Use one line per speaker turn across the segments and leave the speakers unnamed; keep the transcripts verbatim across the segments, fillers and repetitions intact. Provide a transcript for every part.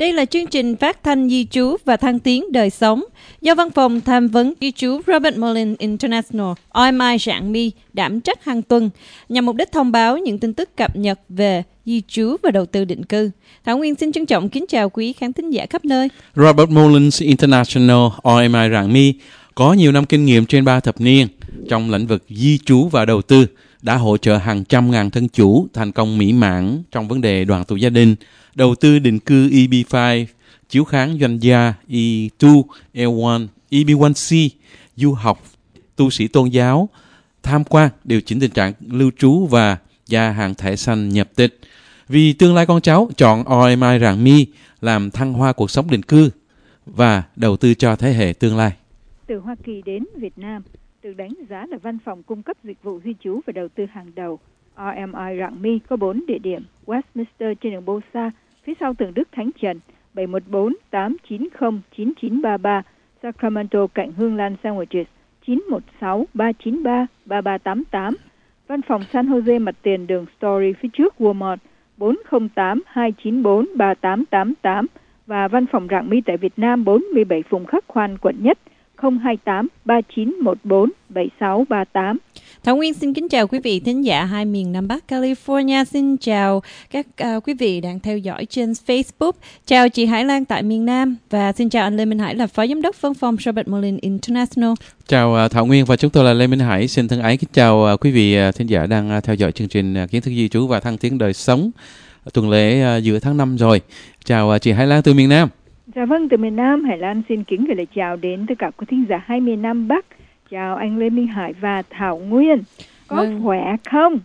Đây là chương trình phát thanh di trú và thăng tiến đời sống do Văn phòng Tham vấn di trú Robert Mullin International o em i Rạng My đảm trách hàng tuần nhằm mục đích thông báo những tin tức cập nhật về di trú và đầu tư định cư. Thảo Nguyên xin trân trọng kính chào quý khán thính giả khắp nơi.
Robert Mullin International o em i Rạng My có nhiều năm kinh nghiệm trên ba thập niên trong lĩnh vực di trú và đầu tư, đã hỗ trợ hàng trăm ngàn thân chủ thành công mỹ mãn trong vấn đề đoàn tụ gia đình, đầu tư định cư E B năm, chiếu kháng doanh gia E hai, L một, E B một C, du học, tu sĩ tôn giáo, tham quan, điều chỉnh tình trạng lưu trú và gia hạn thẻ xanh nhập tịch. Vì tương lai con cháu, chọn o em i Rạng My làm thăng hoa cuộc sống định cư và đầu tư cho thế hệ tương lai.
Từ Hoa Kỳ đến Việt Nam, được đánh giá là văn phòng cung cấp dịch vụ di trú và đầu tư hàng đầu. o em i Rạng My có bốn địa điểm: Westminster trên đường Bosa, phía sau tượng Đức Thánh Trần, bảy một bốn tám chín không chín chín ba ba, Sacramento cạnh Hương Lan Sandwiches, chín một sáu ba chín ba ba ba tám tám. Văn phòng San Jose mặt tiền đường Story phía trước Walmart, bốn không tám hai chín bốn ba tám tám tám. Và văn phòng Rạng My tại Việt Nam, bốn mươi bảy Phùng Khắc Khoan, quận Nhất, không hai tám ba chín một bốn bảy sáu ba tám.
Thảo Nguyên xin kính chào quý vị thính giả hai miền Nam Bắc California. Xin chào các uh, quý vị đang theo dõi trên Facebook. Chào chị Hải Lan tại miền Nam. Và xin chào anh Lê Minh Hải là Phó Giám đốc Văn phòng Robert Mullin International.
Chào uh, Thảo Nguyên và chúng tôi là Lê Minh Hải. Xin thân ái kính chào uh, quý vị uh, thính giả đang uh, theo dõi chương trình uh, Kiến thức di trú và thăng tiến đời sống. Uh, tuần lễ uh, giữa tháng năm rồi. Chào uh, chị Hải Lan từ miền Nam.
Dạ vâng, từ miền Nam, Hải Lan xin kính gửi lời chào đến tất cả quý thính giả hai miền Nam Bắc. Chào anh Lê Minh Hải và Thảo Nguyên. Có vâng. khỏe không?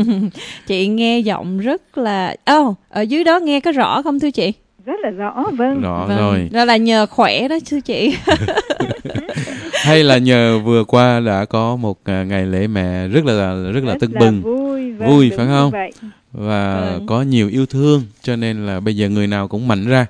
Chị nghe giọng rất là... Ồ, oh, ở dưới đó nghe có rõ không thưa chị?
Rất là rõ, vâng.
Rõ
vâng.
rồi.
Đó là nhờ khỏe đó thưa chị.
Hay là nhờ vừa qua đã có một ngày lễ mẹ rất là rất là
rất
tưng
là
bừng.
Vui, vâng,
vui phải không?
Vậy.
Và
vâng.
có nhiều yêu thương cho nên là bây giờ người nào cũng mạnh ra.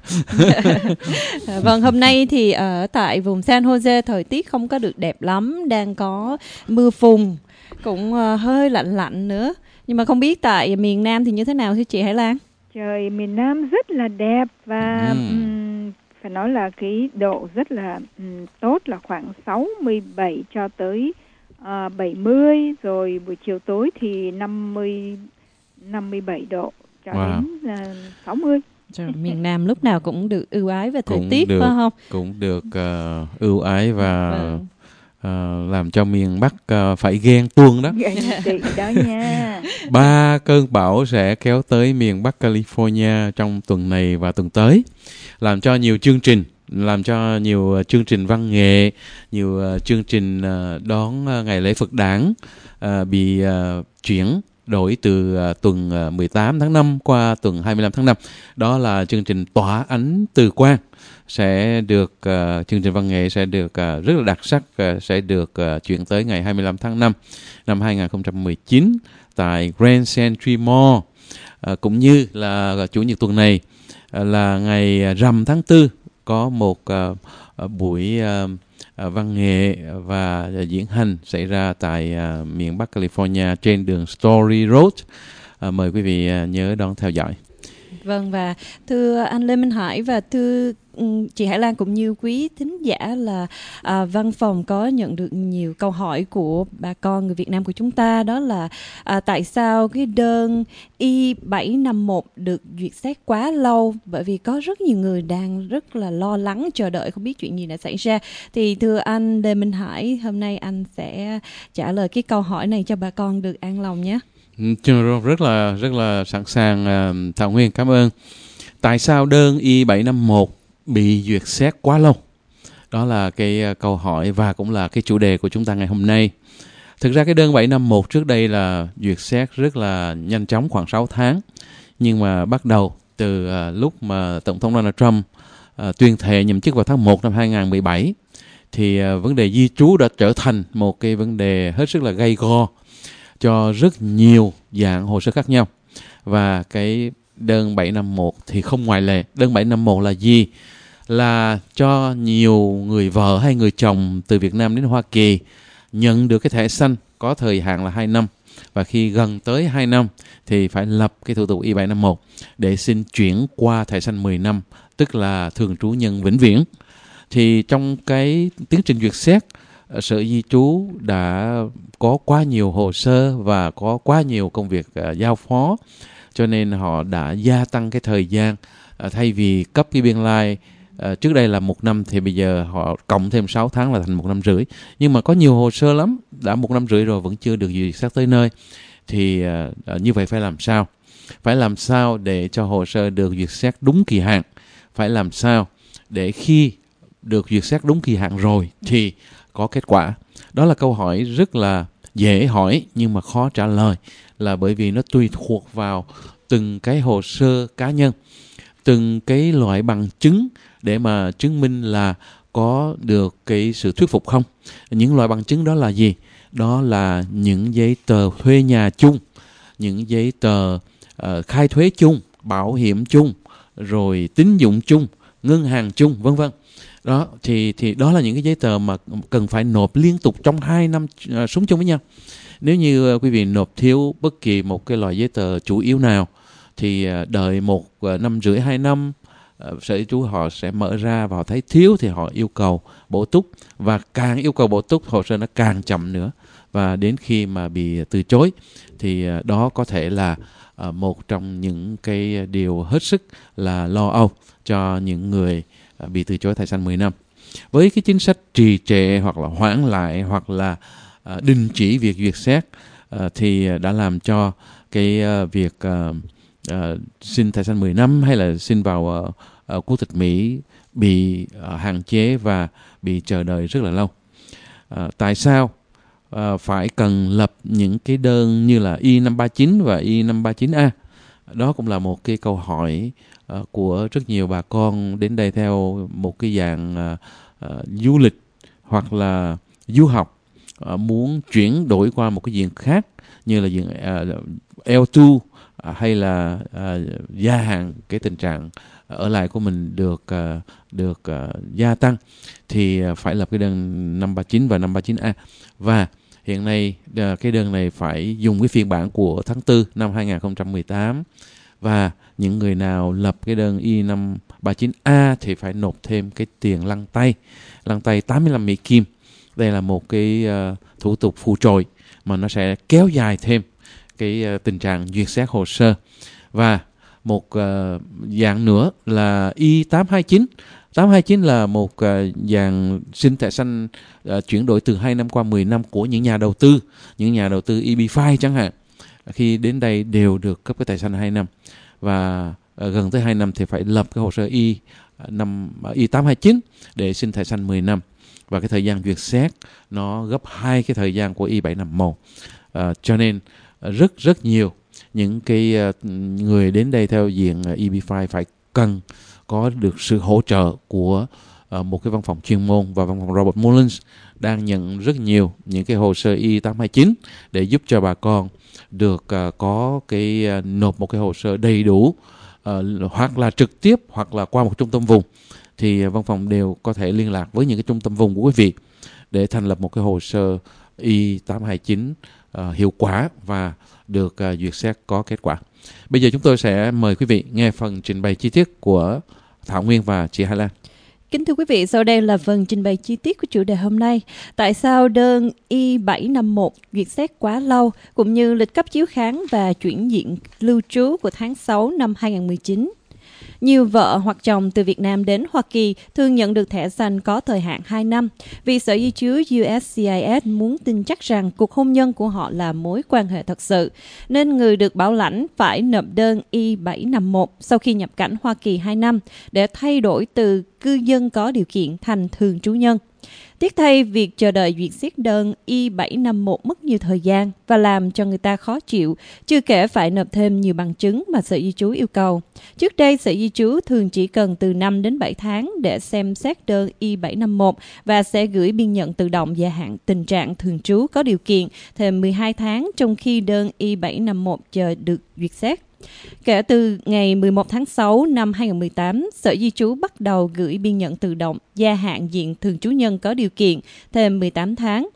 Vâng, hôm nay thì ở tại vùng San Jose thời tiết không có được đẹp lắm, đang có mưa phùn, cũng uh, hơi lạnh lạnh nữa. Nhưng mà không biết tại miền Nam thì như thế nào thưa chị Hải Lan?
Trời miền Nam rất là đẹp và
ừ.
um, phải nói là cái độ rất là um, tốt, là khoảng sáu mươi bảy cho tới uh, bảy mươi, rồi buổi chiều tối thì năm mươi, năm mươi bảy độ cho wow. đến uh, sáu mươi.
Trời, miền Nam lúc nào cũng được ưu ái về thời
cũng
tiết
được,
phải không?
Cũng được uh, ưu ái và
vâng.
uh, làm cho miền Bắc uh, phải ghen tuông đó.
Ghen tị đó nha.
Ba cơn bão sẽ kéo tới miền Bắc California trong tuần này và tuần tới, làm cho nhiều chương trình, làm cho nhiều uh, chương trình văn nghệ, nhiều uh, chương trình uh, đón uh, ngày lễ Phật đản uh, bị uh, chuyển đổi từ uh, tuần uh, mười tám tháng năm qua tuần hai mươi lăm tháng năm. Đó là chương trình Tỏa Ánh Từ Quan sẽ được uh, chương trình văn nghệ sẽ được uh, rất là đặc sắc, uh, sẽ được uh, chuyển tới ngày hai mươi lăm tháng năm năm hai không một chín tại Grand Century Mall. Uh, cũng như là uh, chủ nhật tuần này uh, là ngày rằm tháng tư có một uh, uh, buổi uh, uh, văn nghệ và uh, diễn hành xảy ra tại uh, miền Bắc California trên đường Story Road. Uh, mời quý vị uh, nhớ đón theo dõi.
Vâng, và thưa anh Lê Minh Hải và thưa chị Hải Lan cũng như quý thính giả là à, văn phòng có nhận được nhiều câu hỏi của bà con người Việt Nam của chúng ta, đó là à, tại sao cái đơn I bảy năm một được duyệt xét quá lâu, bởi vì có rất nhiều người đang rất là lo lắng chờ đợi không biết chuyện gì đã xảy ra. Thì thưa anh Lê Minh Hải, hôm nay anh sẽ trả lời cái câu hỏi này cho bà con được an lòng nhé.
Rất là rất là sẵn sàng. Thảo Nguyên cảm ơn. Tại sao đơn I bảy năm một bị duyệt xét quá lâu? Đó là cái câu hỏi và cũng là cái chủ đề của chúng ta ngày hôm nay. Thực ra cái đơn bảy năm một trước đây là duyệt xét rất là nhanh chóng, khoảng sáu tháng. Nhưng mà bắt đầu từ lúc mà Tổng thống Donald Trump tuyên thệ nhậm chức vào tháng một năm hai không một bảy thì vấn đề di trú đã trở thành một cái vấn đề hết sức là gay go cho rất nhiều dạng hồ sơ khác nhau. Và cái đơn bảy năm một thì không ngoại lệ. Đơn bảy năm một là gì? Là cho nhiều người vợ hay người chồng từ Việt Nam đến Hoa Kỳ nhận được cái thẻ xanh có thời hạn là hai năm. và khi gần tới hai năm thì phải lập cái thủ tục Y bảy năm một để xin chuyển qua thẻ xanh mười năm, tức là thường trú nhân vĩnh viễn. Thì trong cái tiến trình duyệt xét, Sở Di trú đã có quá nhiều hồ sơ và có quá nhiều công việc uh, giao phó, cho nên họ đã gia tăng cái thời gian. Uh, thay vì cấp cái biên lai uh, trước đây là một năm thì bây giờ họ cộng thêm sáu tháng là thành một năm rưỡi. Nhưng mà có nhiều hồ sơ lắm, đã một năm rưỡi rồi vẫn chưa được duyệt xét tới nơi. Thì uh, uh, như vậy phải làm sao? Phải làm sao để cho hồ sơ được duyệt xét đúng kỳ hạn? Phải làm sao để khi được duyệt xét đúng kỳ hạn rồi thì có kết quả? Đó là câu hỏi rất là dễ hỏi nhưng mà khó trả lời, là bởi vì nó tùy thuộc vào từng cái hồ sơ cá nhân, từng cái loại bằng chứng để mà chứng minh là có được cái sự thuyết phục không. Những loại bằng chứng đó là gì? Đó là những giấy tờ thuê nhà chung, những giấy tờ uh, khai thuế chung, bảo hiểm chung, rồi tín dụng chung, ngân hàng chung, vân vân. Đó thì thì đó là những cái giấy tờ mà cần phải nộp liên tục trong hai năm uh, sống chung với nhau. Nếu như uh, quý vị nộp thiếu bất kỳ một cái loại giấy tờ chủ yếu nào thì uh, đợi một uh, năm rưỡi hai năm, uh, Sở Di trú họ sẽ mở ra và họ thấy thiếu thì họ yêu cầu bổ túc, và càng yêu cầu bổ túc hồ sơ nó càng chậm nữa, và đến khi mà bị từ chối thì uh, đó có thể là uh, một trong những cái điều hết sức là lo âu cho những người bị từ chối thẻ xanh mười năm. Với cái chính sách trì trệ hoặc là hoãn lại hoặc là uh, đình chỉ việc duyệt xét uh, thì đã làm cho cái uh, việc uh, uh, xin thẻ xanh mười năm hay là xin vào uh, uh, quốc tịch Mỹ bị uh, hạn chế và bị chờ đợi rất là lâu. Uh, tại sao uh, phải cần lập những cái đơn như là Y năm ba chín và Y năm ba chín A? Đó cũng là một cái câu hỏi uh, của rất nhiều bà con đến đây theo một cái dạng uh, uh, du lịch hoặc là du học, uh, muốn chuyển đổi qua một cái diện khác như là diện uh, L hai uh, hay là uh, gia hạn cái tình trạng ở lại của mình được uh, được uh, gia tăng, thì uh, phải lập cái đơn năm ba chín và năm ba chín A. Và hiện nay uh, cái đơn này phải dùng cái phiên bản của tháng tư năm hai không một tám, và những người nào lập cái đơn Y năm ba chín A thì phải nộp thêm cái tiền lăn tay, lăn tay tám mươi lăm Mỹ Kim. Đây là một cái uh, thủ tục phụ trội mà nó sẽ kéo dài thêm cái uh, tình trạng duyệt xét hồ sơ. Và một uh, dạng nữa là Y tám hai chín. tám hai chín là một uh, dạng xin thẻ xanh uh, chuyển đổi từ hai năm qua mười năm của những nhà đầu tư, những nhà đầu tư E B năm chẳng hạn. Khi đến đây đều được cấp cái thẻ xanh hai năm, và uh, gần tới hai năm thì phải lập cái hồ sơ Y năm Y tám hai chín để xin thẻ xanh mười năm, và cái thời gian duyệt xét nó gấp hai cái thời gian của Y bảy năm một. Uh, cho nên uh, rất rất nhiều những cái uh, người đến đây theo diện uh, E B năm phải cần có được sự hỗ trợ của uh, một cái văn phòng chuyên môn, và văn phòng Robert Mullins đang nhận rất nhiều những cái hồ sơ Y tám hai chín để giúp cho bà con được uh, có cái uh, nộp một cái hồ sơ đầy đủ, uh, hoặc là trực tiếp hoặc là qua một trung tâm vùng, thì uh, văn phòng đều có thể liên lạc với những cái trung tâm vùng của quý vị để thành lập một cái hồ sơ Y tám hai chín uh, hiệu quả và được uh, duyệt xét có kết quả. Bây giờ chúng tôi sẽ mời quý vị nghe phần trình bày chi tiết của Thảo Nguyên và chị Hà Lan.
Kính thưa quý vị, sau đây là phần trình bày chi tiết của chủ đề hôm nay. Tại sao đơn Y bảy năm một duyệt xét quá lâu, cũng như lịch cấp chiếu kháng và chuyển diện lưu trú của tháng sáu năm hai không một chín. Nhiều vợ hoặc chồng từ Việt Nam đến Hoa Kỳ thường nhận được thẻ xanh có thời hạn hai năm, vì Sở Di trú U S C I S muốn tin chắc rằng cuộc hôn nhân của họ là mối quan hệ thật sự, nên người được bảo lãnh phải nộp đơn Y bảy năm một sau khi nhập cảnh Hoa Kỳ hai năm để thay đổi từ cư dân có điều kiện thành thường trú nhân. Tiếc thay, việc chờ đợi duyệt xét đơn Y bảy năm một mất nhiều thời gian và làm cho người ta khó chịu, chưa kể phải nộp thêm nhiều bằng chứng mà Sở Di trú yêu cầu. Trước đây, Sở Di trú thường chỉ cần từ năm đến bảy tháng để xem xét đơn Y bảy năm một và sẽ gửi biên nhận tự động gia hạn tình trạng thường trú có điều kiện thêm mười hai tháng, trong khi đơn Y bảy năm một chờ được duyệt xét. Kể từ ngày mười một tháng sáu năm hai không một tám, Sở Di trú bắt đầu gửi biên nhận tự động gia hạn diện thường trú nhân có điều kiện thêm mười tám tháng.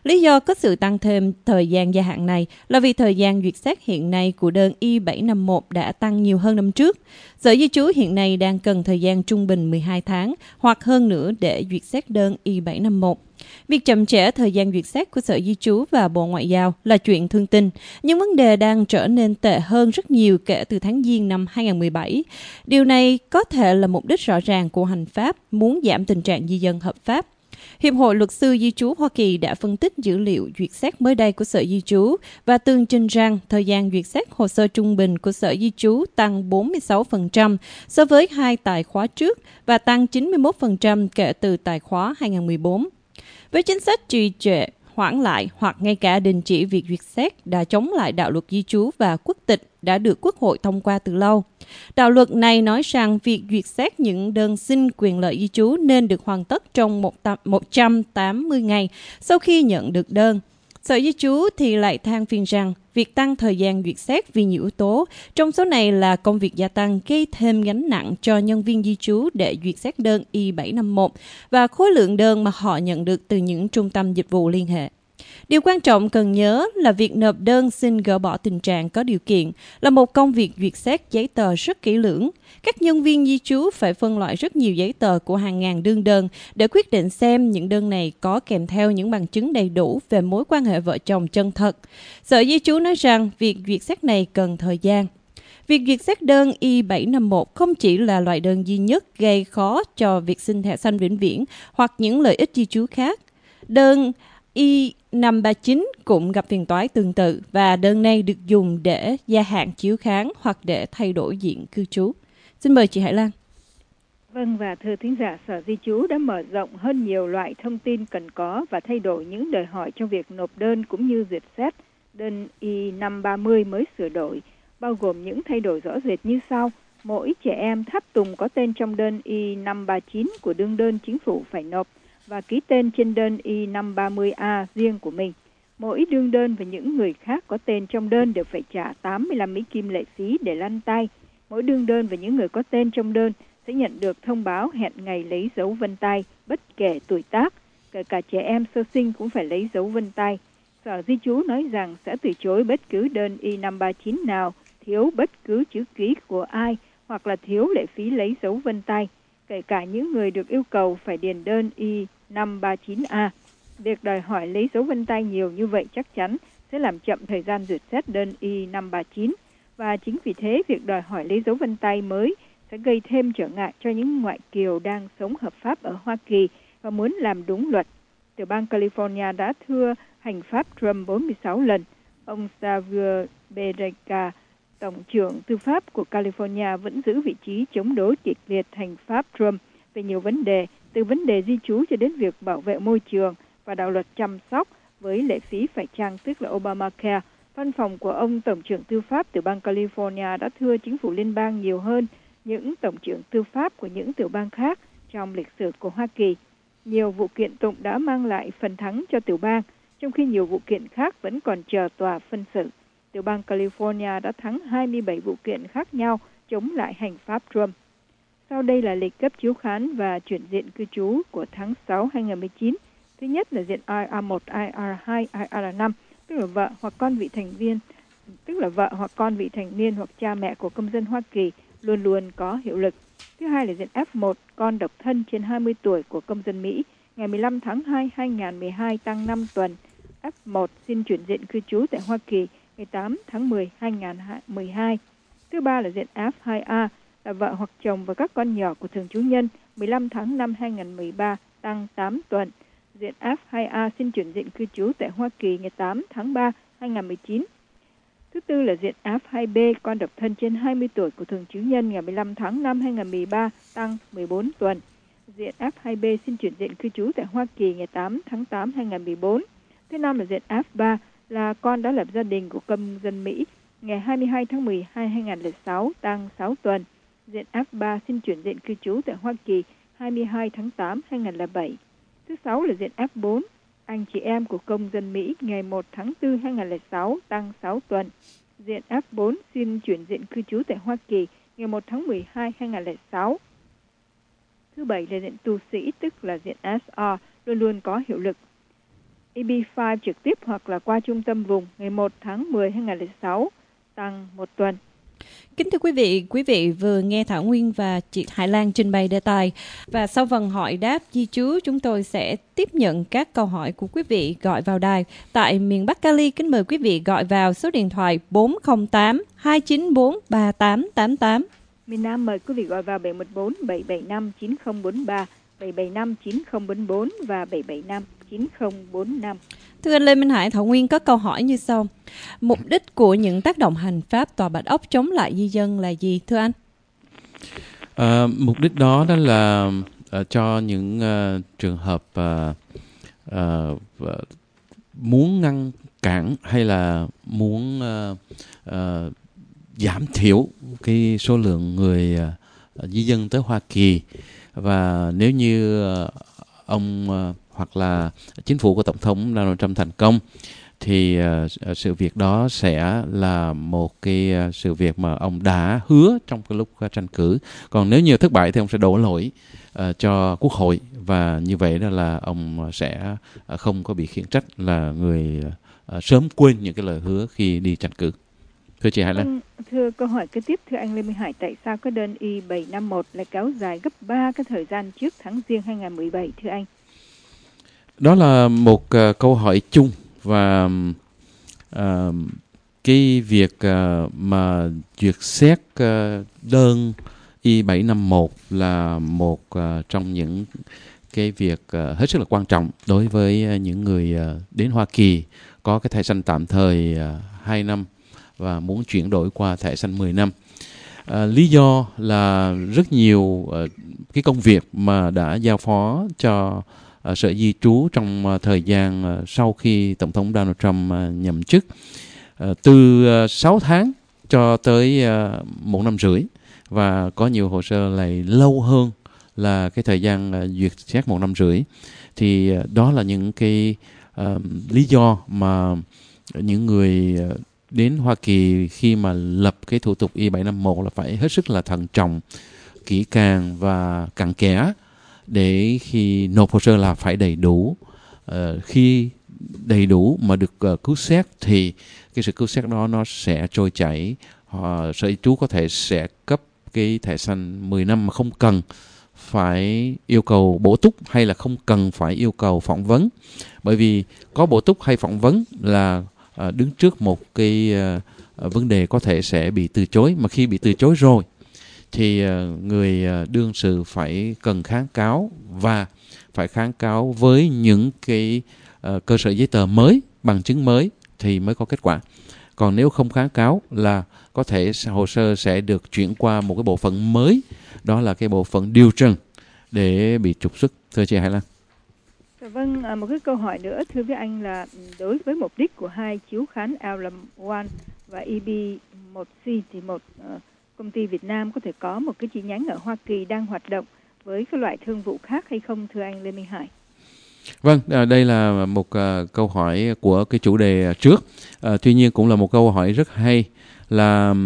Lý do có sự tăng thêm thời gian gia hạn này là vì thời gian duyệt xét hiện nay của đơn I bảy năm một đã tăng nhiều hơn năm trước. Sở Di trú hiện nay đang cần thời gian trung bình mười hai tháng hoặc hơn nữa để duyệt xét đơn I bảy năm một. Việc chậm trễ thời gian duyệt xét của Sở Di trú và Bộ Ngoại giao là chuyện thương tình, nhưng vấn đề đang trở nên tệ hơn rất nhiều kể từ tháng Giêng năm hai không một bảy. Điều này có thể là mục đích rõ ràng của hành pháp muốn giảm tình trạng di dân hợp pháp. Hiệp hội Luật sư Di trú Hoa Kỳ đã phân tích dữ liệu duyệt xét mới đây của Sở Di trú và tường trình rằng thời gian duyệt xét hồ sơ trung bình của Sở Di trú tăng bốn mươi sáu phần trăm so với hai tài khóa trước và tăng chín mươi mốt phần trăm kể từ tài khóa hai không một bốn. Với chính sách trì trệ, hoãn lại hoặc ngay cả đình chỉ việc duyệt xét đã chống lại đạo luật di trú và quốc tịch đã được Quốc hội thông qua từ lâu. Đạo luật này nói rằng việc duyệt xét những đơn xin quyền lợi di trú nên được hoàn tất trong một trăm tám mươi ngày sau khi nhận được đơn. Sở Di trú thì lại than phiền rằng việc tăng thời gian duyệt xét vì nhiều yếu tố, trong số này là công việc gia tăng gây thêm gánh nặng cho nhân viên di trú để duyệt xét đơn I bảy năm một và khối lượng đơn mà họ nhận được từ những trung tâm dịch vụ liên hệ. Điều quan trọng cần nhớ là việc nộp đơn xin gỡ bỏ tình trạng có điều kiện là một công việc duyệt xét giấy tờ rất kỹ lưỡng. Các nhân viên di trú phải phân loại rất nhiều giấy tờ của hàng ngàn đương đơn để quyết định xem những đơn này có kèm theo những bằng chứng đầy đủ về mối quan hệ vợ chồng chân thật. Sở Di trú nói rằng việc duyệt xét này cần thời gian. Việc duyệt xét đơn I bảy năm một không chỉ là loại đơn duy nhất gây khó cho việc xin thẻ xanh vĩnh viễn hoặc những lợi ích di trú khác. Đơn I năm ba chín cũng gặp phiền toái tương tự và đơn này được dùng để gia hạn chiếu kháng hoặc để thay đổi diện cư trú. Xin mời chị Hải Lan.
Vâng, và thưa thính giả, Sở Di trú đã mở rộng hơn nhiều loại thông tin cần có và thay đổi những đòi hỏi trong việc nộp đơn cũng như duyệt xét đơn I năm ba mươi mới sửa đổi, bao gồm những thay đổi rõ rệt như sau. Mỗi trẻ em tháp tùng có tên trong đơn I năm ba chín của đương đơn chính phủ phải nộp và ký tên trên đơn I năm ba mươi A riêng của mình. Mỗi đương đơn và những người khác có tên trong đơn đều phải trả tám mươi lăm Mỹ Kim lệ phí để lăn tay. Mỗi đương đơn và những người có tên trong đơn sẽ nhận được thông báo hẹn ngày lấy dấu vân tay, bất kể tuổi tác, kể cả trẻ em sơ sinh cũng phải lấy dấu vân tay. Sở Di trú nói rằng sẽ từ chối bất cứ đơn I năm ba chín nào thiếu bất cứ chữ ký của ai hoặc là thiếu lệ phí lấy dấu vân tay, kể cả những người được yêu cầu phải điền đơn I năm ba chín A. Việc đòi hỏi lấy dấu vân tay nhiều như vậy chắc chắn sẽ làm chậm thời gian duyệt xét đơn I năm ba chín, và chính vì thế việc đòi hỏi lấy dấu vân tay mới sẽ gây thêm trở ngại cho những ngoại kiều đang sống hợp pháp ở Hoa Kỳ và muốn làm đúng luật. Tiểu bang California đã thưa hành pháp Trump bốn mươi sáu lần. Ông Xavier Becerra, Tổng trưởng Tư pháp của California, vẫn giữ vị trí chống đối kịch liệt hành pháp Trump về nhiều vấn đề, từ vấn đề di trú cho đến việc bảo vệ môi trường và đạo luật chăm sóc với lệ phí phải chăng, tức là Obamacare. Văn phòng của ông Tổng trưởng Tư pháp tiểu bang California đã thưa chính phủ liên bang nhiều hơn những tổng trưởng tư pháp của những tiểu bang khác trong lịch sử của Hoa Kỳ. Nhiều vụ kiện tụng đã mang lại phần thắng cho tiểu bang, trong khi nhiều vụ kiện khác vẫn còn chờ tòa phân xử. Tiểu bang California đã thắng hai mươi bảy vụ kiện khác nhau chống lại hành pháp Trump. Sau đây là lịch cấp chiếu khán và chuyển diện cư trú của tháng sáu hai không một chín. Thứ nhất là diện I R một, I R hai, I R năm, tức là vợ hoặc con vị thành viên, tức là vợ hoặc con vị thành niên hoặc cha mẹ của công dân Hoa Kỳ luôn luôn có hiệu lực. Thứ hai là diện F một, con độc thân trên hai mươi tuổi của công dân Mỹ, ngày mười lăm tháng hai hai nghìn mười hai tăng năm tuần. F một xin chuyển diện cư trú tại Hoa Kỳ ngày tám tháng mười hai nghìn mười hai. Thứ ba là diện F hai A, là vợ hoặc chồng và các con nhỏ của thường trú nhân, mười lăm tháng năm hai nghìn mười ba tăng tám tuần. Diện F hai A xin chuyển diện cư trú tại Hoa Kỳ ngày tám tháng ba hai nghìn mười chín. Thứ tư là diện F hai B, con độc thân trên hai mươi tuổi của thường trú nhân, ngày mười lăm tháng năm hai nghìn mười ba tăng mười bốn tuần. Diện F hai B xin chuyển diện cư trú tại Hoa Kỳ ngày tám tháng tám hai nghìn mười bốn. Thứ năm là diện F ba, là con đã lập gia đình của công dân Mỹ, ngày hai mươi hai tháng mười hai hai nghìn lẻ sáu tăng sáu tuần. Diện F ba xin chuyển diện cư trú tại Hoa Kỳ hai mươi hai tháng tám hai nghìn lẻ bảy. Thứ sáu là diện F bốn, anh chị em của công dân Mỹ, ngày một tháng tư hai nghìn lẻ sáu tăng sáu tuần. Diện F bốn xin chuyển diện cư trú tại Hoa Kỳ ngày một tháng mười hai hai nghìn lẻ sáu. Thứ bảy là diện tu sĩ, tức là diện S R, luôn luôn có hiệu lực. E B năm trực tiếp hoặc là qua trung tâm vùng ngày một tháng mười hai nghìn không trăm lẻ sáu, tăng một tuần.
Kính thưa quý vị, quý vị vừa nghe Thảo Nguyên và chị Hải Lan trình bày đề tài. Và sau phần hỏi đáp di trú, chúng tôi sẽ tiếp nhận các câu hỏi của quý vị gọi vào đài. Tại miền Bắc Cali, kính mời quý vị gọi vào số điện thoại bốn không tám hai chín bốn ba tám tám tám.
Miền Nam mời quý vị gọi vào bảy một bốn bảy bảy năm chín không bốn ba, bảy bảy năm chín không bốn bốn và bảy bảy năm chín không bốn năm.
Thưa anh Lê Minh Hải, Thảo Nguyên có câu hỏi như sau. Mục đích của những tác động hành pháp Tòa Bạch Ốc chống lại di dân là gì, thưa anh?
À, mục đích đó đó là uh, cho những uh, trường hợp uh, uh, uh, muốn ngăn cản hay là muốn uh, uh, giảm thiểu cái số lượng người uh, di dân tới Hoa Kỳ. Và nếu như uh, ông uh, hoặc là chính phủ của Tổng thống Donald Trump thành công thì uh, sự việc đó sẽ là một cái uh, sự việc mà ông đã hứa trong cái lúc uh, tranh cử. Còn nếu như thất bại thì ông sẽ đổ lỗi uh, cho Quốc hội, và như vậy đó là ông sẽ uh, không có bị khiển trách là người uh, sớm quên những cái lời hứa khi đi tranh cử. Thưa chị Hải Lan.
Vâng, thưa câu hỏi kế tiếp, thưa anh Lê Minh Hải, tại sao cái đơn I bảy năm một lại kéo dài gấp ba cái thời gian trước tháng Giêng hai nghìn không trăm mười bảy, thưa anh?
Đó là một uh, câu hỏi chung, và uh, cái việc uh, mà duyệt xét uh, đơn I bảy năm một là một uh, trong những cái việc uh, hết sức là quan trọng đối với uh, những người uh, đến Hoa Kỳ có cái thẻ xanh tạm thời uh, hai năm và muốn chuyển đổi qua thẻ xanh mười năm. Uh, lý do là rất nhiều uh, cái công việc mà đã giao phó cho uh, Sở Di trú trong uh, thời gian uh, sau khi Tổng thống Donald Trump uh, nhậm chức, uh, từ uh, sáu tháng cho tới uh, một năm rưỡi, và có nhiều hồ sơ lại lâu hơn là cái thời gian uh, duyệt xét một năm rưỡi. Thì uh, đó là những cái uh, lý do mà những người uh, đến Hoa Kỳ khi mà lập cái thủ tục I bảy năm một là phải hết sức là thận trọng, kỹ càng và cặn kẽ, để khi nộp hồ sơ là phải đầy đủ. Uh, khi đầy đủ mà được uh, cứu xét thì cái sự cứu xét đó nó sẽ trôi chảy. Uh, Sở Di trú có thể sẽ cấp cái thẻ xanh mười năm mà không cần phải yêu cầu bổ túc hay là không cần phải yêu cầu phỏng vấn. Bởi vì có bổ túc hay phỏng vấn là À, đứng trước một cái à, vấn đề có thể sẽ bị từ chối. Mà khi bị từ chối rồi thì à, người à, đương sự phải cần kháng cáo, và phải kháng cáo với những cái à, cơ sở giấy tờ mới, bằng chứng mới thì mới có kết quả. Còn nếu không kháng cáo là có thể hồ sơ sẽ được chuyển qua một cái bộ phận mới, đó là cái bộ phận điều trần, để bị trục xuất. Thưa chị Hải Lan.
Vâng, một cái câu hỏi nữa thưa với anh là đối với mục đích của hai chiếu khán L M một và E B một C thì một uh, công ty Việt Nam có thể có một cái chi nhánh ở Hoa Kỳ đang hoạt động với các loại thương vụ khác hay không, thưa anh Lê Minh Hải?
Vâng, à, đây là một uh, câu hỏi của cái chủ đề trước. Uh, tuy nhiên cũng là một câu hỏi rất hay, là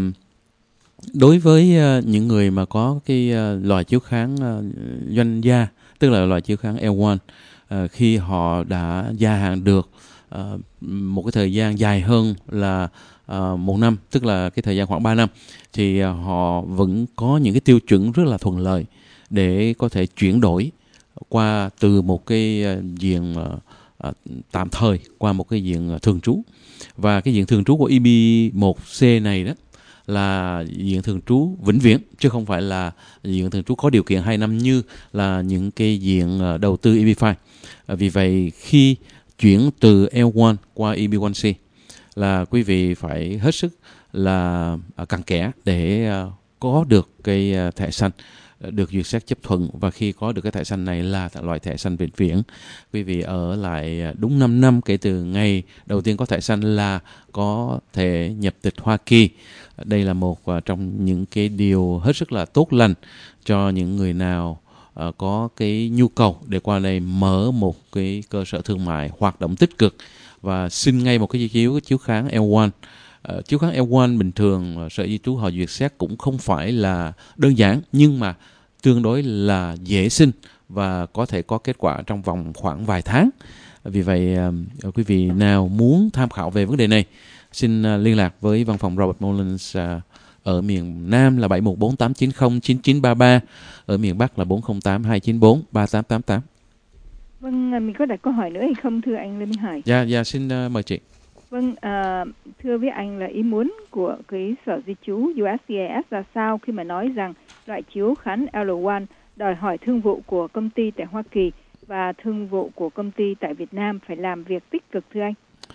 đối với uh, những người mà có cái uh, loại chiếu khán uh, doanh gia, tức là loại chiếu khán L một, Uh, khi họ đã gia hạn được uh, một cái thời gian dài hơn là uh, một năm, tức là cái thời gian khoảng ba năm, thì uh, họ vẫn có những cái tiêu chuẩn rất là thuận lợi để có thể chuyển đổi qua từ một cái uh, diện uh, uh, tạm thời qua một cái diện uh, thường trú. Và cái diện thường trú của E B một C này đó là diện thường trú vĩnh viễn, chứ không phải là diện thường trú có điều kiện hai năm như là những cái diện đầu tư E B năm. Vì vậy khi chuyển từ L một qua E B một C là quý vị phải hết sức là cặn kẽ để có được cái thẻ xanh được duyệt xét chấp thuận. Và khi có được cái thẻ xanh này là loại thẻ xanh vĩnh viễn. Quý vị ở lại đúng năm năm kể từ ngày đầu tiên có thẻ xanh là có thể nhập tịch Hoa Kỳ. Đây là một trong những cái điều hết sức là tốt lành cho những người nào uh, có cái nhu cầu để qua đây mở một cái cơ sở thương mại hoạt động tích cực và xin ngay một cái chiếu chiếu khán L một. Uh, chiếu khán L một bình thường uh, Sở Di trú họ duyệt xét cũng không phải là đơn giản, nhưng mà tương đối là dễ xin và có thể có kết quả trong vòng khoảng vài tháng. Vì vậy uh, quý vị nào muốn tham khảo về vấn đề này, xin uh, liên lạc với văn phòng Robert Mullins uh, ở miền Nam là bảy một bốn tám chín không chín chín ba ba, ở miền Bắc là bốn không tám hai chín bốn ba tám tám tám.
Vâng, mình có đặt câu hỏi nữa hay không thưa anh Lê Minh Hải?
Dạ, dạ xin uh, mời chị.
Vâng, à, thưa với anh là ý muốn của cái Sở Di trú u ét xê i ét là sao khi mà nói rằng loại chiếu khán L một đòi hỏi thương vụ của công ty tại Hoa Kỳ và thương vụ của công ty tại Việt Nam phải làm việc tích cực thưa anh?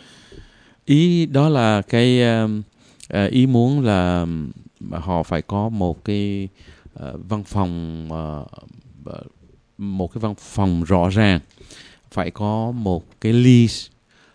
Ý đó là cái uh, uh, ý muốn là họ phải có một cái uh, văn phòng uh, một cái văn phòng rõ ràng, phải có một cái lease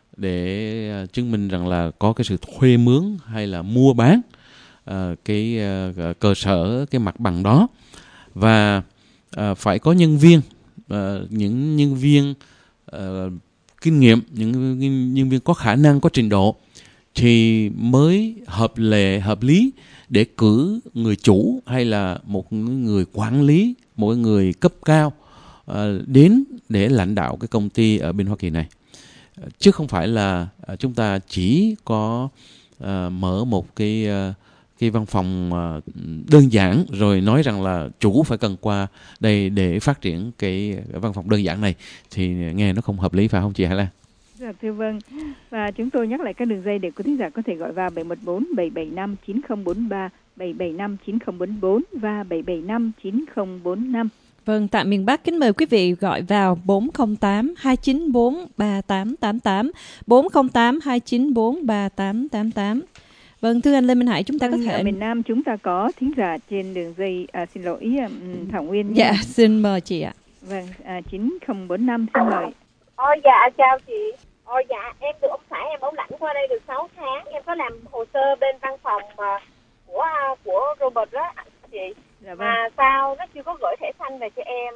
để uh, chứng minh rằng là có cái sự thuê mướn hay là mua bán uh, cái uh, cơ sở, cái mặt bằng đó, và uh, phải có nhân viên, uh, những nhân viên uh, kinh nghiệm, những nhân viên có khả năng, có trình độ thì mới hợp lệ, hợp lý để cử người chủ hay là một người quản lý, một người cấp cao uh, đến để lãnh đạo cái công ty ở bên Hoa Kỳ này. Uh, chứ không phải là uh, chúng ta chỉ có uh, mở một cái uh, cái văn phòng uh, đơn giản rồi nói rằng là chủ phải cần qua đây để phát triển cái, cái văn phòng đơn giản này, thì nghe nó không hợp lý, phải không chị Hải Lan?
Dạ thưa vâng. Và chúng tôi nhắc lại các đường dây để quý thính giả có thể gọi vào bảy một bốn bảy bảy năm chín không bốn ba, bảy bảy năm chín không bốn bốn và bảy bảy năm chín không bốn năm.
Vâng, tại miền Bắc kính mời quý vị gọi vào bốn không tám hai chín bốn ba tám tám tám, bốn không tám hai chín bốn ba tám tám tám. Vâng, thưa anh Lê Minh Hải, chúng ta
vâng,
có thể...
Ở miền Nam chúng ta có thính giả trên đường dây, à, xin lỗi Thảo Nguyên.
Dạ, xin mời chị ạ.
Vâng, à, chín không bốn năm, xin mời.
Ôi dạ, chào chị. Ôi dạ, em được ông xã em bảo lãnh qua đây được sáu tháng. Em có làm hồ sơ bên văn phòng uh, của uh, của Robert đó chị. Dạ vâng. Mà sao nó chưa có gửi thẻ xanh về cho em.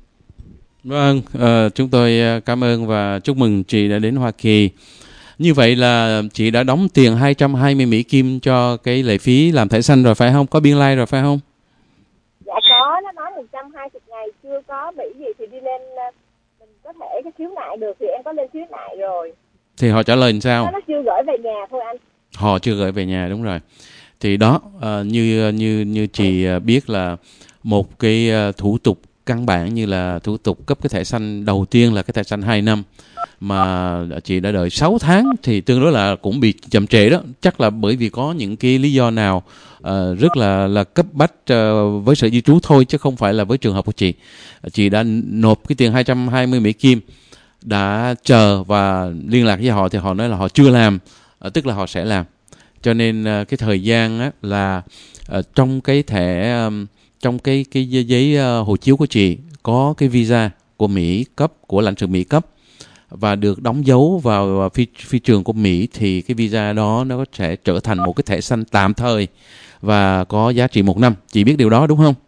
Vâng, uh, chúng tôi cảm ơn và chúc mừng chị đã đến Hoa Kỳ. Như vậy là chị đã đóng tiền hai trăm hai mươi Mỹ Kim cho cái lệ phí làm thẻ xanh rồi phải không? Có biên lai rồi phải không?
Dạ có, nó nói một trăm hai mươi ngày chưa có bị gì thì đi lên mình có thể cái khiếu nại được, thì em có lên khiếu nại rồi.
Thì họ trả lời làm sao?
Nó, nó chưa gửi về nhà thôi anh.
Họ chưa gửi về nhà, đúng rồi. Thì đó, uh, như như như chị biết là một cái uh, thủ tục căn bản như là thủ tục cấp cái thẻ xanh đầu tiên là cái thẻ xanh hai năm mà chị đã đợi sáu tháng thì tương đối là cũng bị chậm trễ đó. Chắc là bởi vì có những cái lý do nào uh, rất là là cấp bách uh, với Sở Di trú thôi, chứ không phải là với trường hợp của chị. Chị đã nộp cái tiền hai trăm hai mươi Mỹ Kim, đã chờ và liên lạc với họ thì họ nói là họ chưa làm, uh, tức là họ sẽ làm. Cho nên uh, cái thời gian á, là uh, trong cái thẻ um, trong cái cái giấy uh, hộ chiếu của chị có cái visa của Mỹ cấp, của lãnh sự Mỹ cấp và được đóng dấu vào phi, phi trường của Mỹ, thì cái visa đó nó sẽ trở thành một cái thẻ xanh tạm thời và có giá trị một năm. Chị biết điều đó đúng không?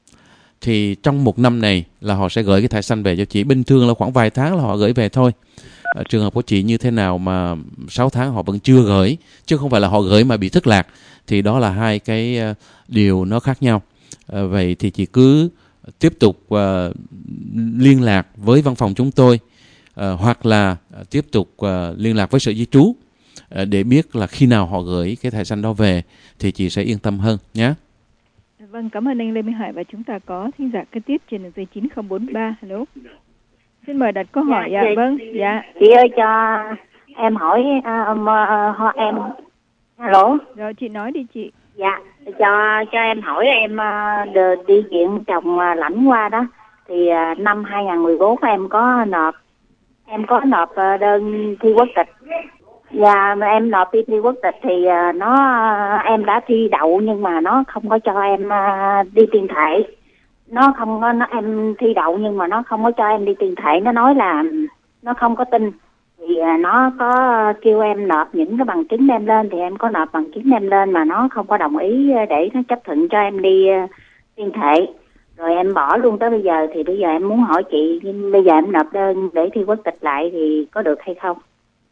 Thì trong một năm này là họ sẽ gửi cái thẻ xanh về cho chị. Bình thường là khoảng vài tháng là họ gửi về thôi. À, trường hợp của chị như thế nào mà sáu tháng họ vẫn chưa gửi, chứ không phải là họ gửi mà bị thất lạc, thì đó là hai cái uh, điều nó khác nhau. À, vậy thì chị cứ tiếp tục uh, liên lạc với văn phòng chúng tôi, uh, hoặc là uh, tiếp tục uh, liên lạc với Sở Di trú uh, để biết là khi nào họ gửi cái thẻ xanh đó về thì chị sẽ yên tâm hơn nhé.
Vâng, cảm ơn anh Lê Minh Hải. Và chúng ta có thính giả kế tiếp trên đường dây chín không bốn ba. Hello. Xin mời đặt câu hỏi. Dạ, dạ vâng. Dạ.
Chị ơi, cho em hỏi uh, uh, em. Alo.
Rồi chị nói đi chị.
Dạ, cho cho em hỏi em uh, đi chuyện chồng uh, lãnh qua đó thì uh, năm hai không một bốn em có nộp em có nộp uh, đơn thi quốc tịch. Và em nộp đi thi quốc tịch thì uh, nó uh, em đã thi đậu nhưng mà nó không có cho em uh, đi tiền thể. Nó không có nó em thi đậu nhưng mà nó không có cho em đi tiền thể, nó nói là nó không có tin. Thì uh, nó có kêu em nộp những cái bằng chứng đem lên, thì em có nộp bằng chứng đem lên mà nó không có đồng ý để nó chấp thuận cho em đi uh, tiền thể. Rồi em bỏ luôn tới bây giờ, thì bây giờ em muốn hỏi chị, bây giờ em nộp đơn để thi quốc tịch lại thì có được hay không?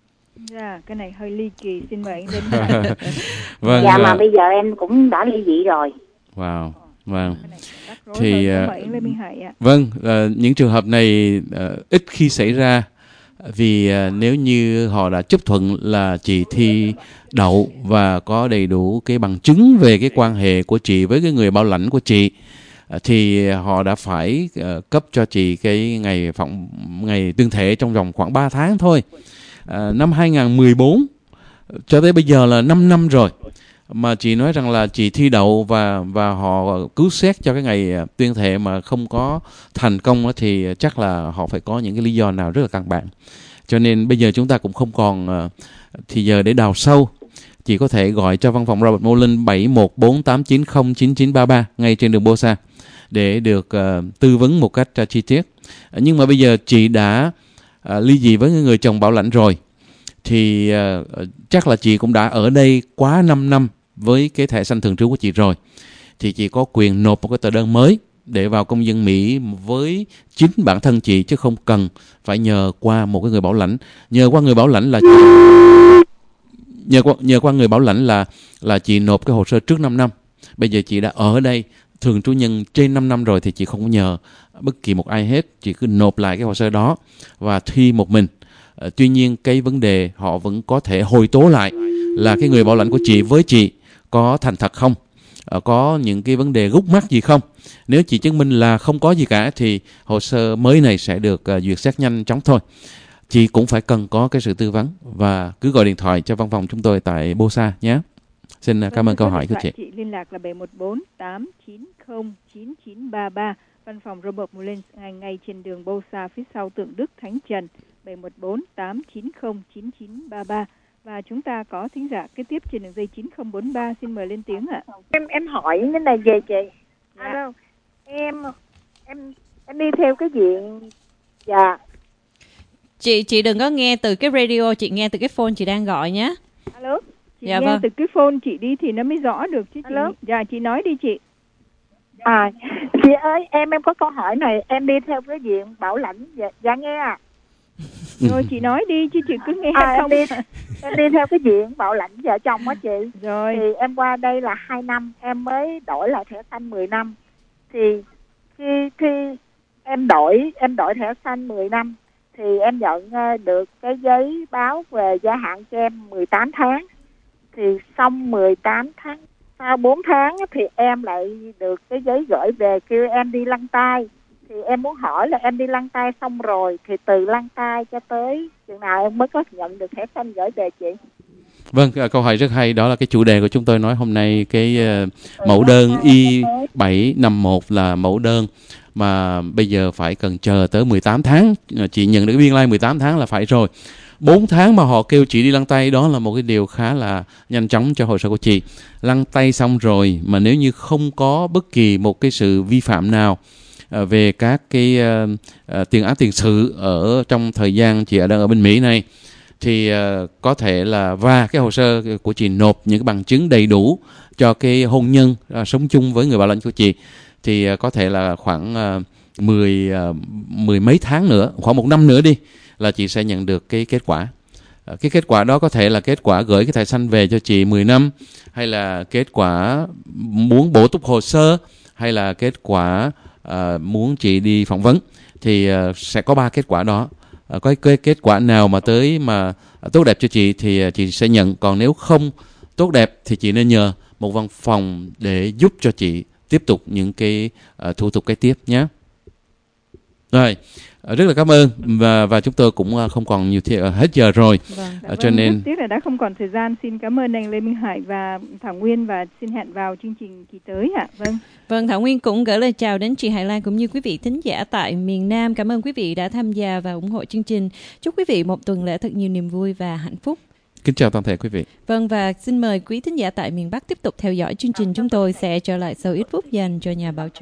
Dạ, cái này hơi ly kỳ, xin mời anh đến.
Vâng,
dạ, mà bây giờ em cũng đã ly dị rồi.
Wow, vâng. Thì
uh, vâng, uh, những trường hợp này uh,
ít khi xảy ra, Vì uh, nếu như họ đã chấp thuận là chị thi đậu và có đầy đủ cái bằng chứng về cái quan hệ của chị với cái người bảo lãnh của chị, uh, thì họ đã phải uh, cấp cho chị cái ngày phỏng ngày tuyên thệ trong vòng khoảng ba tháng thôi. Uh, năm hai không một bốn cho tới bây giờ là năm năm rồi mà chị nói rằng là chị thi đậu và và họ cứu xét cho cái ngày tuyên thệ mà không có thành công đó, thì chắc là họ phải có những cái lý do nào rất là căn bản. Cho nên bây giờ chúng ta cũng không còn uh, thì giờ để đào sâu. Chị có thể gọi cho văn phòng Robert Mullin bảy một bốn tám chín không chín chín ba ba ngay trên đường Bosa để được uh, tư vấn một cách uh, chi tiết. Uh, nhưng mà bây giờ chị đã uh, ly dị với người chồng bảo lãnh rồi, thì uh, chắc là chị cũng đã ở đây quá năm năm với cái thẻ xanh thường trú của chị rồi, thì chị có quyền nộp một cái tờ đơn mới để vào công dân Mỹ với chính bản thân chị, chứ không cần phải nhờ qua một cái người bảo lãnh. Nhờ qua người bảo lãnh là nhờ qua nhờ qua người bảo lãnh là là chị nộp cái hồ sơ trước năm năm. Bây giờ chị đã ở đây thường trú nhân trên năm năm rồi thì chị không có nhờ bất kỳ một ai hết, chị cứ nộp lại cái hồ sơ đó và thi một mình. À, tuy nhiên cái vấn đề họ vẫn có thể hồi tố lại là cái người bảo lãnh của chị với chị có thành thật không, à, có những cái vấn đề gút mắc gì không. Nếu chị chứng minh là không có gì cả thì hồ sơ mới này sẽ được uh, duyệt xét nhanh chóng thôi. Chị cũng phải cần có cái sự tư vấn và cứ gọi điện thoại cho văn phòng chúng tôi tại Bosa nhé. Xin uh, cảm ơn câu hỏi của chị.
Chị liên lạc là bảy một bốn tám chín không chín chín ba ba, văn phòng Robert Mullin ngay ngay trên đường Bosa phía sau tượng Đức Thánh Trần, bảy một bốn tám chín không chín chín ba ba. Và chúng ta có thính giả kế tiếp trên đường dây chín không bốn ba, xin mời lên tiếng ạ.
Em em hỏi cái này về chị.
Dạ.
Alo. Em em em đi theo cái diện dạ.
Chị chị đừng có nghe từ cái radio, chị nghe từ cái phone chị đang gọi nhé.
Alo.
Chị
Dạ
nghe
vâng.
từ cái phone chị đi thì nó mới rõ được chứ chị.
Alo.
Dạ chị nói đi chị.
À chị ơi, em em có câu hỏi này, em đi theo cái diện bảo lãnh dạ, dạ nghe à.
Rồi chị nói đi chứ chị cứ nghe
À,
không.
em đi em đi theo cái diện bảo lãnh vợ chồng á chị.
Rồi.
Thì em qua đây là hai năm, em mới đổi lại thẻ xanh mười năm. Thì khi khi em đổi em đổi thẻ xanh mười năm thì em nhận uh, được cái giấy báo về gia hạn cho em mười tám tháng. Thì xong mười tám tháng, sau bốn tháng thì em lại được cái giấy gửi về kêu em đi lăn tay. Thì em muốn hỏi là em đi lăn tay xong rồi thì từ lăn tay cho tới chừng nào em mới có nhận được thẻ xanh gửi về chị?
Vâng, câu hỏi rất hay. Đó là cái chủ đề của chúng tôi nói hôm nay. Cái uh, mẫu đơn I bảy năm một là mẫu đơn mà bây giờ phải cần chờ tới mười tám tháng. Chị nhận được cái biên lai mười tám tháng là phải rồi. bốn tháng mà họ kêu chị đi lăn tay, đó là một cái điều khá là nhanh chóng cho hồ sơ của chị. Lăn tay xong rồi mà nếu như không có bất kỳ một cái sự vi phạm nào uh, về các cái uh, uh, tiền án tiền sự ở trong thời gian chị đang ở bên Mỹ này, thì uh, có thể là và cái hồ sơ của chị nộp những cái bằng chứng đầy đủ cho cái hôn nhân uh, sống chung với người bảo lãnh của chị, thì uh, có thể là khoảng uh, mười, uh, mười mấy tháng nữa, khoảng một năm nữa đi, là chị sẽ nhận được cái kết quả. Uh, cái kết quả đó có thể là kết quả gửi cái thẻ xanh về cho chị mười năm, hay là kết quả muốn bổ túc hồ sơ, hay là kết quả uh, muốn chị đi phỏng vấn. Thì uh, sẽ có ba kết quả đó. À, có cái kết quả nào mà tới mà tốt đẹp cho chị thì chị sẽ nhận. Còn nếu không tốt đẹp thì chị nên nhờ một văn phòng để giúp cho chị tiếp tục những cái uh, thủ tục kế tiếp nhé. Rồi, rất là cảm ơn và và chúng tôi cũng không còn nhiều thì hết giờ rồi.
Vâng,
à, cho nên
rất tiếc là đã không còn thời gian. Xin cảm ơn anh Lê Minh Hải và Thảo Nguyên và xin hẹn vào chương trình kỳ tới ạ. Vâng.
Vâng, Thảo Nguyên cũng gửi lời chào đến chị Hải Lan cũng như quý vị thính giả tại miền Nam. Cảm ơn quý vị đã tham gia và ủng hộ chương trình. Chúc quý vị một tuần lễ thật nhiều niềm vui và hạnh phúc.
Kính chào toàn thể quý vị.
Vâng, và xin mời quý thính giả tại miền Bắc tiếp tục theo dõi chương trình. Chúng tôi sẽ trở lại sau ít phút dành cho nhà bảo trợ.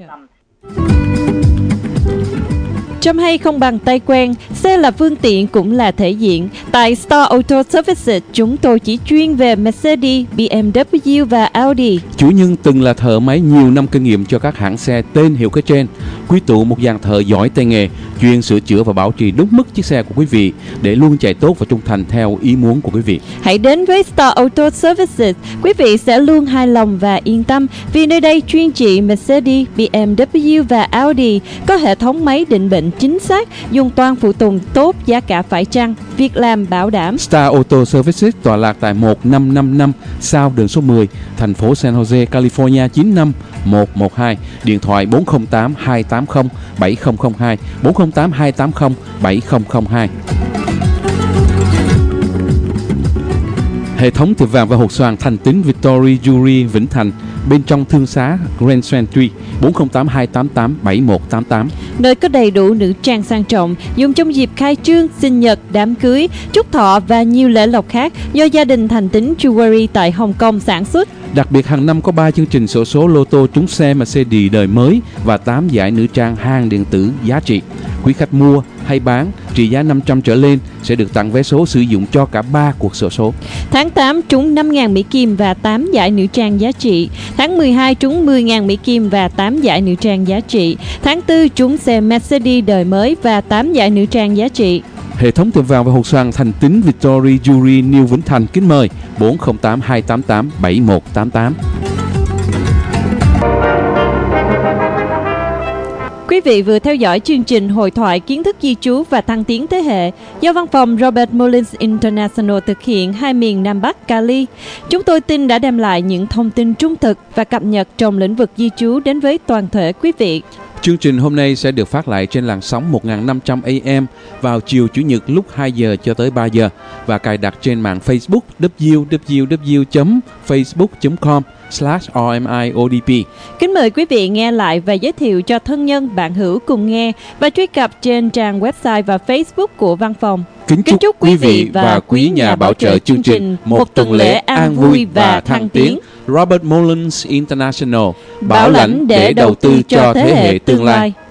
Chăm hay không bằng tay quen, xe là phương tiện cũng là thể diện. Tại Star Auto Services, chúng tôi chỉ chuyên về Mercedes, bê em vê và Audi.
Chủ nhân từng là thợ máy nhiều năm kinh nghiệm cho các hãng xe tên hiệu kế trên. Quy tụ một dàn thợ giỏi tay nghề, chuyên sửa chữa và bảo trì đúng mức chiếc xe của quý vị để luôn chạy tốt và trung thành theo ý muốn của quý vị.
Hãy đến với Star Auto Services, quý vị sẽ luôn hài lòng và yên tâm vì nơi đây chuyên trị Mercedes, bê em vê và Audi, có hệ thống máy định mệnh chính xác, dùng toàn phụ tùng tốt, giá cả phải chăng, việc làm bảo đảm.
Star Auto Services tọa lạc tại một năm năm năm South đường số mười, thành phố San Jose, California chín năm một một hai. Điện thoại bốn không tám hai tám không bảy không không hai, bốn không tám hai tám không bảy không không hai. Hệ thống tiệm vàng và hột xoàn Thành Tín Victory Jewelry Vĩnh Thành, bên trong thương xá Grand Century, bốn không tám hai tám tám bảy một tám tám.
Nơi có đầy đủ nữ trang sang trọng, dùng trong dịp khai trương, sinh nhật, đám cưới, chúc thọ và nhiều lễ lộc khác do gia đình Thành Tín Jewelry tại Hồng Kông sản xuất.
Đặc biệt hàng năm có ba chương trình xổ số lô tô trúng xe Mercedes đời mới và tám giải nữ trang hàng điện tử giá trị. Quý khách mua hay bán trị giá năm trăm trở lên sẽ được tặng vé số sử dụng cho cả ba cuộc xổ số.
Tháng tám trúng năm nghìn Mỹ Kim và tám giải nữ trang giá trị. Tháng mười hai trúng mười nghìn Mỹ Kim và tám giải nữ trang giá trị. Tháng tư trúng xe Mercedes đời mới và tám giải nữ trang giá trị.
Hệ thống tiệm vàng và hột xoàn Thành Tín Victory Jewelry New Vĩnh Thành kính mời bốn không tám hai tám tám bảy một tám tám.
Quý vị vừa theo dõi chương trình hội thoại kiến thức di trú và thăng tiến thế hệ do văn phòng Robert Mullins International thực hiện hai miền Nam Bắc Cali. Chúng tôi tin đã đem lại những thông tin trung thực và cập nhật trong lĩnh vực di trú đến với toàn thể quý vị.
Chương trình hôm nay sẽ được phát lại trên làn sóng một nghìn năm trăm A M vào chiều Chủ nhật lúc hai giờ cho tới ba giờ và cài đặt trên mạng Facebook w w w chấm facebook chấm com slash R M I O D P.
Kính mời quý vị nghe lại và giới thiệu cho thân nhân, bạn hữu cùng nghe và truy cập trên trang website và Facebook của văn phòng.
Kính chúc, Kính chúc quý vị và quý nhà bảo trợ chương trình một tuần lễ an vui và thăng tiến. Robert Mullins International, bảo lãnh để đầu tư cho thế hệ tương lai.